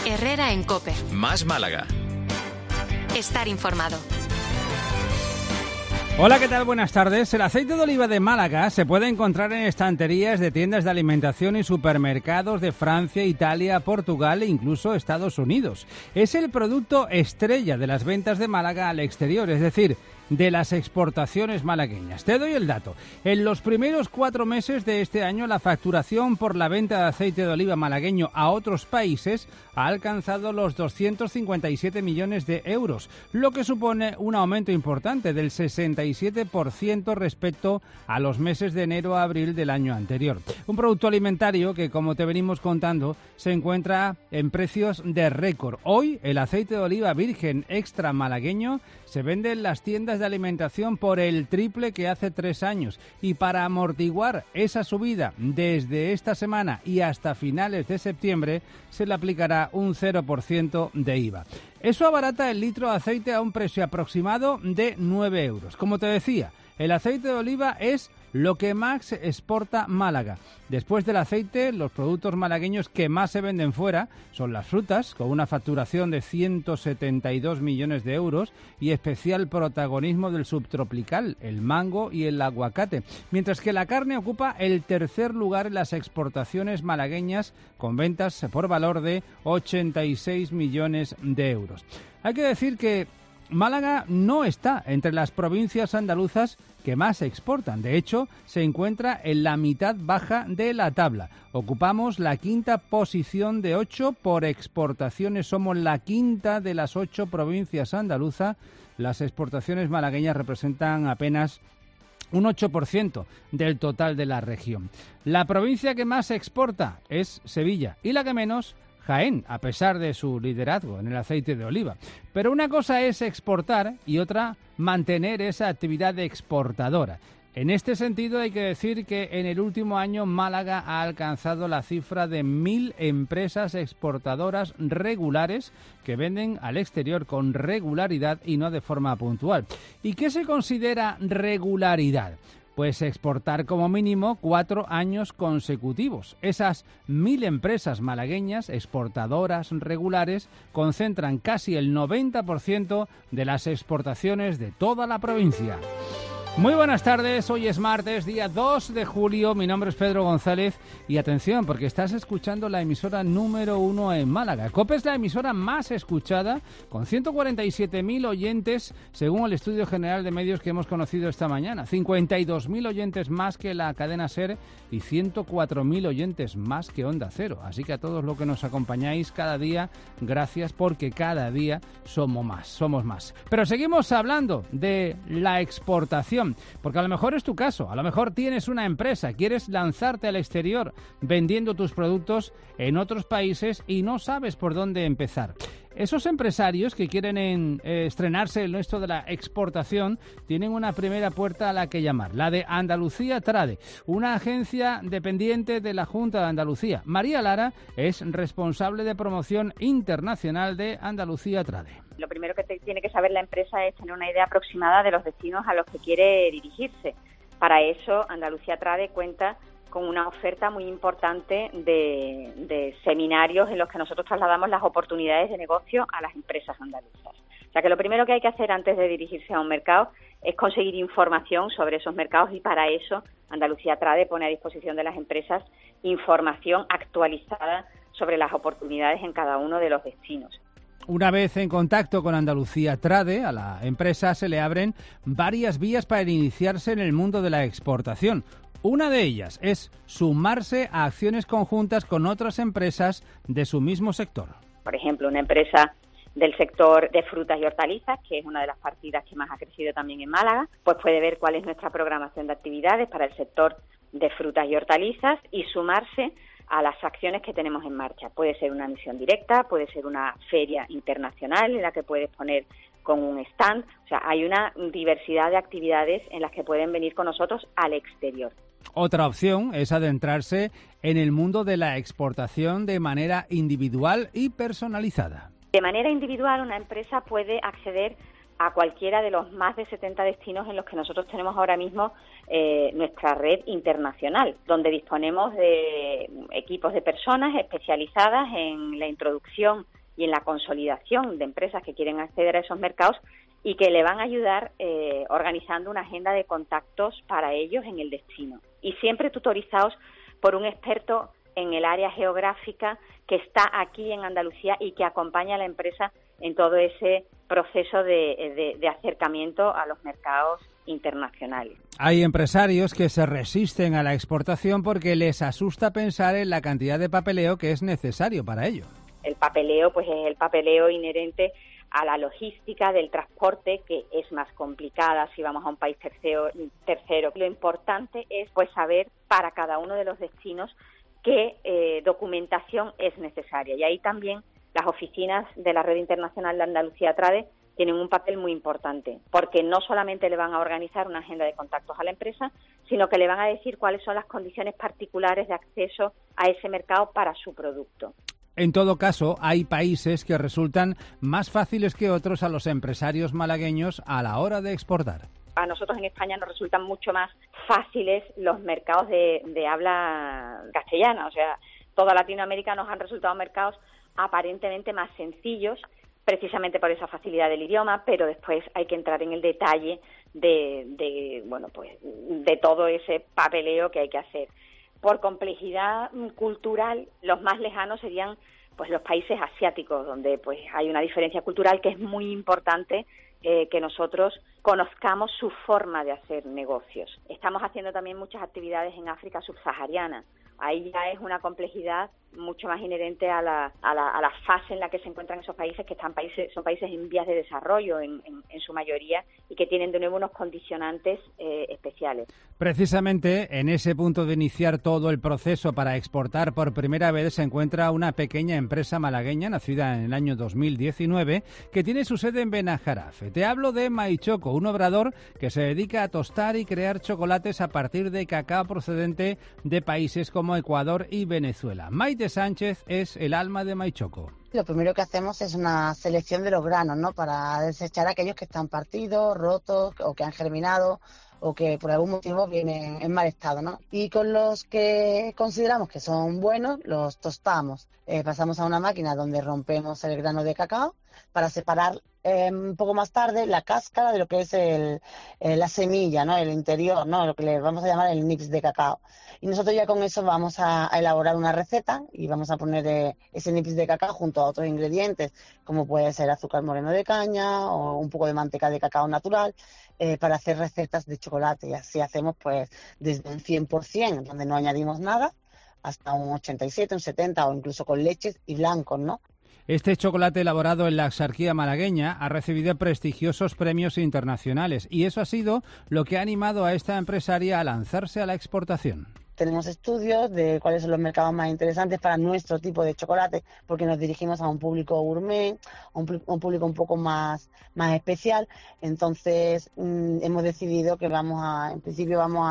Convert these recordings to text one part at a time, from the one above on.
Herrera en COPE. Más Málaga. Estar informado. Hola, ¿qué tal? Buenas tardes. El aceite de oliva de Málaga se puede encontrar en estanterías de tiendas de alimentación y supermercados de Francia, Italia, Portugal e incluso Estados Unidos. Es el producto estrella de las ventas de Málaga al exterior, es decir, de las exportaciones malagueñas. Te doy el dato. En los primeros 4 meses de este año, la facturación por la venta de aceite de oliva malagueño a otros países ha alcanzado los 257 millones de euros, lo que supone un aumento importante del 67% respecto a los meses de enero a abril del año anterior. Un producto alimentario que, como te venimos contando, se encuentra en precios de récord. Hoy, el aceite de oliva virgen extra malagueño se vende en las tiendas de alimentación por el triple que hace 3 años. Y para amortiguar esa subida desde esta semana y hasta finales de septiembre, se le aplicará un 0% de IVA. Eso abarata el litro de aceite a un precio aproximado de 9 euros. Como te decía, el aceite de oliva es lo que más exporta Málaga. Después del aceite, los productos malagueños que más se venden fuera son las frutas, con una facturación de 172 millones de euros y especial protagonismo del subtropical, el mango y el aguacate, mientras que la carne ocupa el tercer lugar en las exportaciones malagueñas, con ventas por valor de 86 millones de euros. Hay que decir que Málaga no está entre las provincias andaluzas que más exportan. De hecho, se encuentra en la mitad baja de la tabla. Ocupamos la quinta posición de 8 por exportaciones. Somos la quinta de las 8 provincias andaluzas. Las exportaciones malagueñas representan apenas un 8% del total de la región. La provincia que más exporta es Sevilla y la que menos, Jaén, a pesar de su liderazgo en el aceite de oliva. Pero una cosa es exportar y otra mantener esa actividad exportadora. En este sentido hay que decir que en el último año Málaga ha alcanzado la cifra de 1.000 empresas exportadoras regulares que venden al exterior con regularidad y no de forma puntual. ¿Y qué se considera regularidad? Pues exportar como mínimo 4 años consecutivos. Esas 1.000 empresas malagueñas exportadoras regulares concentran casi el 90% de las exportaciones de toda la provincia. Muy buenas tardes, hoy es martes, día 2 de julio, mi nombre es Pedro González y atención porque estás escuchando la emisora número 1 en Málaga. COPE es la emisora más escuchada con 147.000 oyentes según el Estudio General de Medios que hemos conocido esta mañana, 52.000 oyentes más que la cadena SER y 104.000 oyentes más que Onda Cero. Así que a todos los que nos acompañáis cada día, gracias porque cada día somos más. Pero seguimos hablando de la exportación. Porque a lo mejor es tu caso, a lo mejor tienes una empresa, quieres lanzarte al exterior vendiendo tus productos en otros países y no sabes por dónde empezar. Esos empresarios que quieren estrenarse en esto de la exportación tienen una primera puerta a la que llamar, la de Andalucía Trade, una agencia dependiente de la Junta de Andalucía. María Lara es responsable de promoción internacional de Andalucía Trade. Lo primero que tiene que saber la empresa es tener una idea aproximada de los destinos a los que quiere dirigirse. Para eso, Andalucía Trade cuenta con una oferta muy importante de seminarios en los que nosotros trasladamos las oportunidades de negocio a las empresas andaluzas. O sea que lo primero que hay que hacer antes de dirigirse a un mercado es conseguir información sobre esos mercados y para eso Andalucía Trade pone a disposición de las empresas información actualizada sobre las oportunidades en cada uno de los destinos. Una vez en contacto con Andalucía Trade, a la empresa se le abren varias vías para iniciarse en el mundo de la exportación. Una de ellas es sumarse a acciones conjuntas con otras empresas de su mismo sector. Por ejemplo, una empresa del sector de frutas y hortalizas, que es una de las partidas que más ha crecido también en Málaga, pues puede ver cuál es nuestra programación de actividades para el sector de frutas y hortalizas y sumarse a las acciones que tenemos en marcha. Puede ser una misión directa, puede ser una feria internacional en la que puedes poner con un stand. O sea, hay una diversidad de actividades en las que pueden venir con nosotros al exterior. Otra opción es adentrarse en el mundo de la exportación de manera individual y personalizada. De manera individual, una empresa puede acceder a cualquiera de los más de 70 destinos en los que nosotros tenemos ahora mismo nuestra red internacional, donde disponemos de equipos de personas especializadas en la introducción y en la consolidación de empresas que quieren acceder a esos mercados y que le van a ayudar organizando una agenda de contactos para ellos en el destino. Y siempre tutorizados por un experto en el área geográfica que está aquí en Andalucía y que acompaña a la empresa en todo ese proceso de acercamiento a los mercados internacionales. Hay empresarios que se resisten a la exportación porque les asusta pensar en la cantidad de papeleo que es necesario para ello. El papeleo, pues es el papeleo inherente a la logística del transporte, que es más complicada si vamos a un país tercero. Lo importante es pues saber para cada uno de los destinos qué documentación es necesaria. Y ahí también las oficinas de la Red Internacional de Andalucía Trade tienen un papel muy importante, porque no solamente le van a organizar una agenda de contactos a la empresa, sino que le van a decir cuáles son las condiciones particulares de acceso a ese mercado para su producto. En todo caso, hay países que resultan más fáciles que otros a los empresarios malagueños a la hora de exportar. A nosotros en España nos resultan mucho más fáciles los mercados de habla castellana, o sea, toda Latinoamérica nos han resultado mercados aparentemente más sencillos, precisamente por esa facilidad del idioma, pero después hay que entrar en el detalle de todo ese papeleo que hay que hacer. Por complejidad cultural, los más lejanos serían pues los países asiáticos, donde pues hay una diferencia cultural que es muy importante que nosotros conozcamos su forma de hacer negocios. Estamos haciendo también muchas actividades en África subsahariana. Ahí ya es una complejidad mucho más inherente a la fase en la que se encuentran esos países, que son países en vías de desarrollo en su mayoría y que tienen de nuevo unos condicionantes especiales. Precisamente en ese punto de iniciar todo el proceso para exportar por primera vez se encuentra una pequeña empresa malagueña nacida en el año 2019 que tiene su sede en Benajarafe. Te hablo de Maichoco, un obrador que se dedica a tostar y crear chocolates a partir de cacao procedente de países como Ecuador y Venezuela. Maite Sánchez es el alma de Maichoco. Lo primero que hacemos es una selección de los granos, ¿no? Para desechar aquellos que están partidos, rotos o que han germinado o que por algún motivo vienen en mal estado, ¿no? Y con los que consideramos que son buenos, los tostamos. Pasamos a una máquina donde rompemos el grano de cacao para separar un poco más tarde la cáscara de lo que es la semilla, ¿no? El interior, ¿no? Lo que le vamos a llamar el mix de cacao. Y nosotros ya con eso vamos a elaborar una receta y vamos a poner ese mix de cacao junto a otros ingredientes, como puede ser azúcar moreno de caña o un poco de manteca de cacao natural, para hacer recetas de chocolate. Y así hacemos pues desde un 100%, donde no añadimos nada, hasta un 87, un 70 o incluso con leches y blancos, ¿no? Este chocolate elaborado en la Axarquía malagueña ha recibido prestigiosos premios internacionales y eso ha sido lo que ha animado a esta empresaria a lanzarse a la exportación. Tenemos estudios de cuáles son los mercados más interesantes para nuestro tipo de chocolate, porque nos dirigimos a un público gourmet, a un público un poco más especial. Entonces hemos decidido que en principio vamos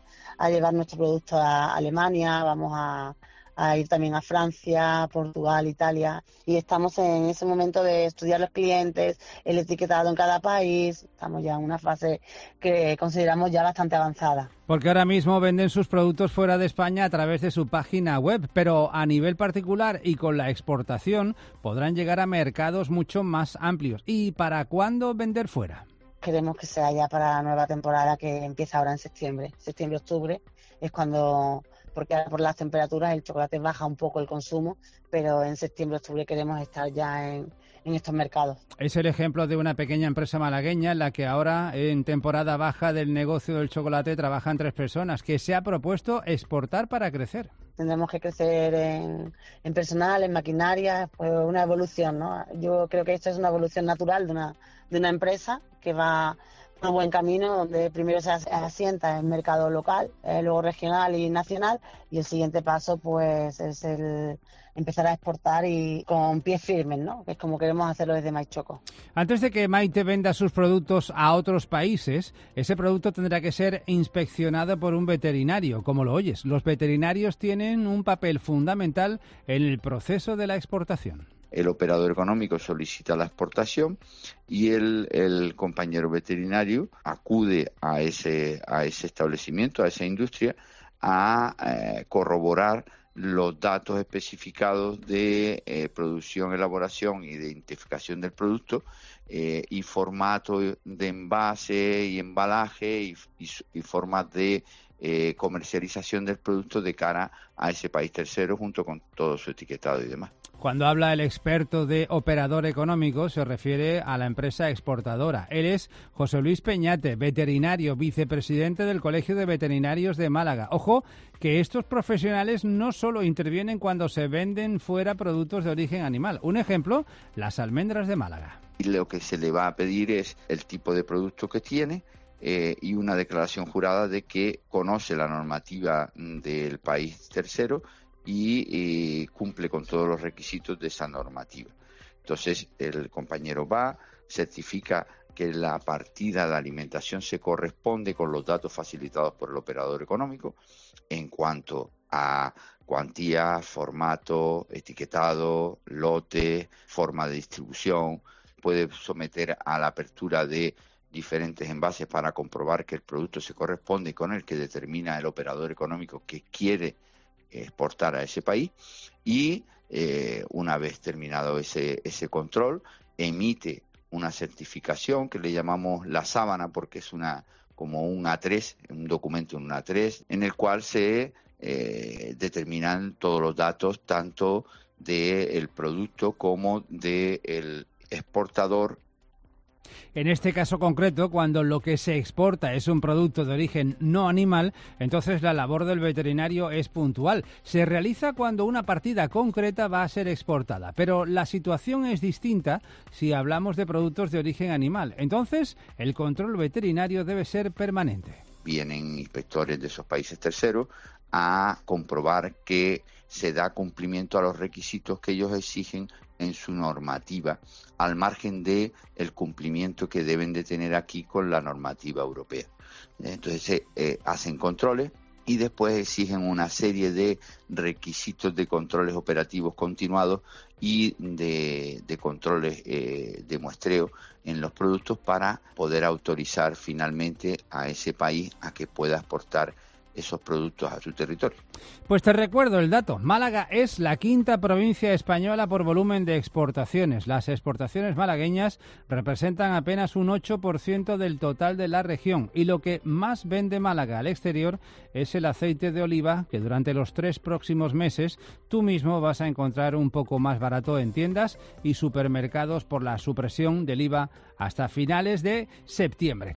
a llevar nuestro producto a Alemania, vamos a ir también a Francia, Portugal, Italia, y estamos en ese momento de estudiar los clientes, el etiquetado en cada país. Estamos ya en una fase que consideramos ya bastante avanzada. Porque ahora mismo venden sus productos fuera de España a través de su página web, pero a nivel particular y con la exportación podrán llegar a mercados mucho más amplios. ¿Y para cuándo vender fuera? Queremos que sea ya para la nueva temporada que empieza ahora en septiembre-octubre, es cuando, porque por las temperaturas el chocolate baja un poco el consumo, pero en septiembre-octubre queremos estar ya en estos mercados. Es el ejemplo de una pequeña empresa malagueña en la que ahora, en temporada baja del negocio del chocolate, trabajan 3 personas, que se ha propuesto exportar para crecer. Tendremos que crecer en personal, en maquinaria, pues una evolución, ¿no? Yo creo que esto es una evolución natural de una empresa que va por un buen camino, donde primero se asienta en mercado local, luego regional y nacional, y el siguiente paso pues es el empezar a exportar y con pies firmes, ¿no? Que es como queremos hacerlo desde Maichoco. Antes de que Maite venda sus productos a otros países, ese producto tendrá que ser inspeccionado por un veterinario, como lo oyes. Los veterinarios tienen un papel fundamental en el proceso de la exportación. El operador económico solicita la exportación y el compañero veterinario acude a ese establecimiento, a esa industria, a corroborar los datos especificados de producción, elaboración e identificación del producto, y formato de envase y embalaje y formas de comercialización del producto de cara a ese país tercero, junto con todo su etiquetado y demás. Cuando habla el experto de operador económico, se refiere a la empresa exportadora. Él es José Luis Peñate, veterinario, vicepresidente del Colegio de Veterinarios de Málaga. Ojo, que estos profesionales no solo intervienen cuando se venden fuera productos de origen animal. Un ejemplo, las almendras de Málaga. Y lo que se le va a pedir es el tipo de producto que tiene, y una declaración jurada de que conoce la normativa del país tercero y cumple con todos los requisitos de esa normativa. Entonces el compañero va, certifica que la partida de alimentación se corresponde con los datos facilitados por el operador económico en cuanto a cuantía, formato, etiquetado, lote, forma de distribución. Puede someter a la apertura de diferentes envases para comprobar que el producto se corresponde con el que determina el operador económico que quiere exportar a ese país, y una vez terminado ese control, emite una certificación que le llamamos la sábana, porque es como un A3, un documento en un A3, en el cual se determinan todos los datos, tanto del producto como del exportador. En este caso concreto, cuando lo que se exporta es un producto de origen no animal, entonces la labor del veterinario es puntual. Se realiza cuando una partida concreta va a ser exportada, pero la situación es distinta si hablamos de productos de origen animal. Entonces, el control veterinario debe ser permanente. Vienen inspectores de esos países terceros a comprobar que se da cumplimiento a los requisitos que ellos exigen en su normativa, al margen de el cumplimiento que deben de tener aquí con la normativa europea. Entonces hacen controles y después exigen una serie de requisitos de controles operativos continuados y de controles de muestreo en los productos para poder autorizar finalmente a ese país a que pueda exportar esos productos a su territorio. Pues te recuerdo el dato. Málaga es la quinta provincia española por volumen de exportaciones. Las exportaciones malagueñas representan apenas un 8% del total de la región, y lo que más vende Málaga al exterior es el aceite de oliva, que durante los 3 próximos meses tú mismo vas a encontrar un poco más barato en tiendas y supermercados por la supresión del IVA hasta finales de septiembre.